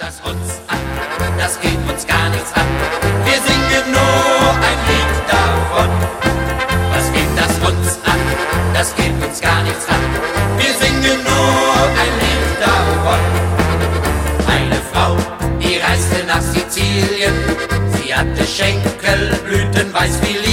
das uns an? Das geht uns gar nichts an. Wir singen nur ein Lied davon. Was geht das uns an? Das geht uns gar nichts an. Wir singen nur ein Lied davon. Eine Frau, die reiste nach Sizilien. Sie hatte Schenkel, blütenweiß wie